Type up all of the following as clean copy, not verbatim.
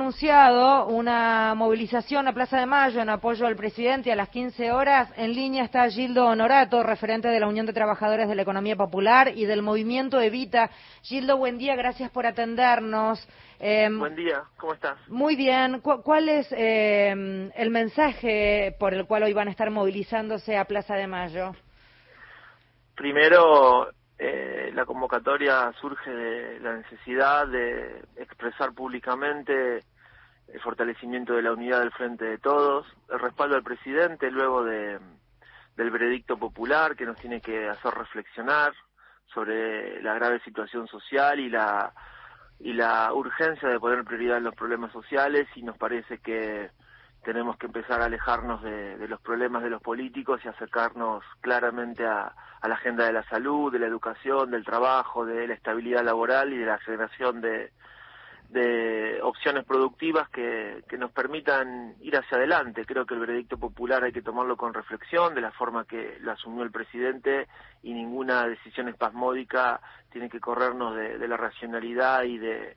anunciado una movilización a Plaza de Mayo en apoyo al presidente a las 15 horas. En línea está Gildo Honorato, referente de la Unión de Trabajadores de la Economía Popular y del Movimiento Evita. Gildo, buen día, gracias por atendernos. Buen día, ¿cómo estás? Muy bien. ¿Cuál es el mensaje por el cual hoy van a estar movilizándose a Plaza de Mayo? Primero, la convocatoria surge de la necesidad de expresar públicamente el fortalecimiento de la unidad del Frente de Todos, el respaldo al presidente luego del veredicto popular que nos tiene que hacer reflexionar sobre la grave situación social y la urgencia de poner prioridad en los problemas sociales, y nos parece que tenemos que empezar a alejarnos de los problemas de los políticos y acercarnos claramente a la agenda de la salud, de la educación, del trabajo, de la estabilidad laboral y de la generación de opciones productivas que nos permitan ir hacia adelante. Creo que el veredicto popular hay que tomarlo con reflexión, de la forma que lo asumió el presidente, y ninguna decisión espasmódica tiene que corrernos de la racionalidad y de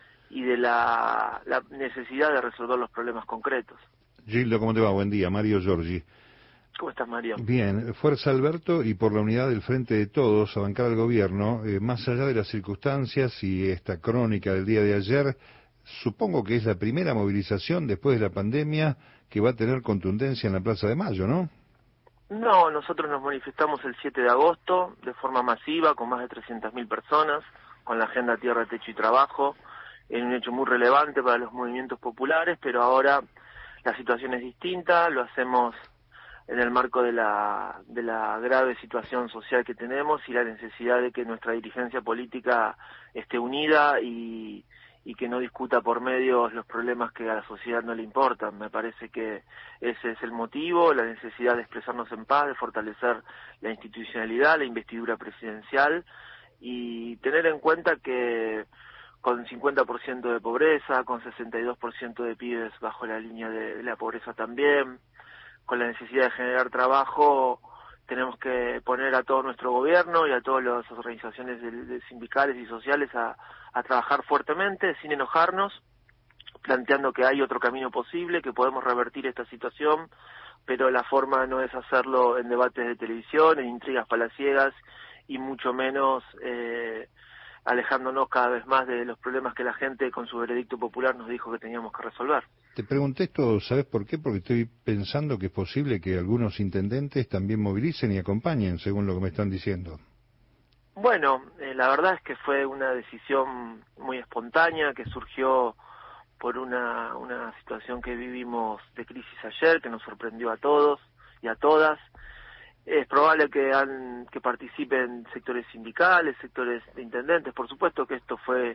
la necesidad de resolver los problemas concretos. Gildo, ¿cómo te va? Buen día, Mario Giorgi. ¿Cómo estás, Mario? Bien, Fuerza Alberto y por la unidad del Frente de Todos a bancar al gobierno, más allá de las circunstancias y esta crónica del día de ayer, supongo que es la primera movilización después de la pandemia que va a tener contundencia en la Plaza de Mayo, ¿no? No, nosotros nos manifestamos el 7 de agosto de forma masiva con más de 300.000 personas, con la agenda Tierra, Techo y Trabajo, en un hecho muy relevante para los movimientos populares, pero ahora la situación es distinta, lo hacemos en el marco de la grave situación social que tenemos y la necesidad de que nuestra dirigencia política esté unida y que no discuta por medios los problemas que a la sociedad no le importan. Me parece que ese es el motivo, la necesidad de expresarnos en paz, de fortalecer la institucionalidad, la investidura presidencial, y tener en cuenta que con 50% de pobreza, con 62% de pibes bajo la línea de la pobreza también, con la necesidad de generar trabajo, tenemos que poner a todo nuestro gobierno y a todas las organizaciones de sindicales y sociales a trabajar fuertemente, sin enojarnos, planteando que hay otro camino posible, que podemos revertir esta situación, pero la forma no es hacerlo en debates de televisión, en intrigas palaciegas, y mucho menos alejándonos cada vez más de los problemas que la gente con su veredicto popular nos dijo que teníamos que resolver. Te pregunté esto, ¿sabes por qué? Porque estoy pensando que es posible que algunos intendentes también movilicen y acompañen, según lo que me están diciendo. Bueno, la verdad es que fue una decisión muy espontánea que surgió por una situación que vivimos de crisis ayer, que nos sorprendió a todos y a todas. Es probable que participen sectores sindicales, sectores de intendentes. Por supuesto que esto fue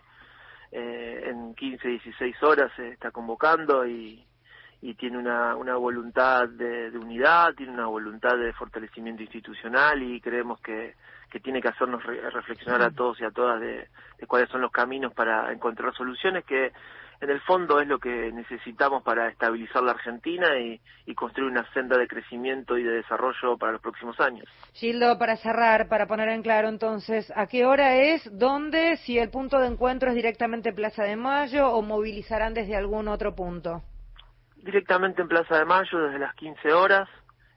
en 15, 16 horas, se está convocando y tiene una voluntad de unidad, tiene una voluntad de fortalecimiento institucional, y creemos que tiene que hacernos reflexionar a todos y a todas de cuáles son los caminos para encontrar soluciones, que en el fondo es lo que necesitamos para estabilizar la Argentina y construir una senda de crecimiento y de desarrollo para los próximos años. Gildo, para cerrar, para poner en claro entonces, ¿a qué hora es? ¿Dónde? Si el punto de encuentro es directamente Plaza de Mayo o movilizarán desde algún otro punto. Directamente en Plaza de Mayo desde las 15 horas,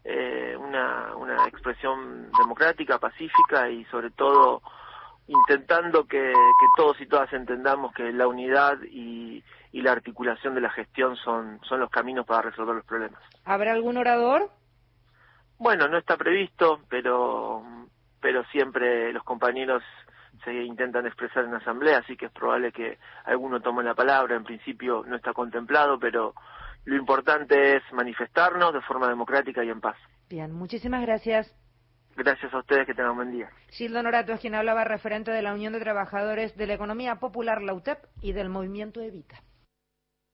una expresión democrática, pacífica y sobre todo intentando que todos y todas entendamos que la unidad y la articulación de la gestión son los caminos para resolver los problemas. ¿Habrá algún orador? Bueno, no está previsto, pero siempre los compañeros se intentan expresar en asamblea, así que es probable que alguno tome la palabra. En principio no está contemplado, pero lo importante es manifestarnos de forma democrática y en paz. Bien, muchísimas gracias. Gracias a ustedes, que tengan un buen día. Gildo Honorato es quien hablaba, referente de la Unión de Trabajadores de la Economía Popular, la UTEP, y del Movimiento Evita.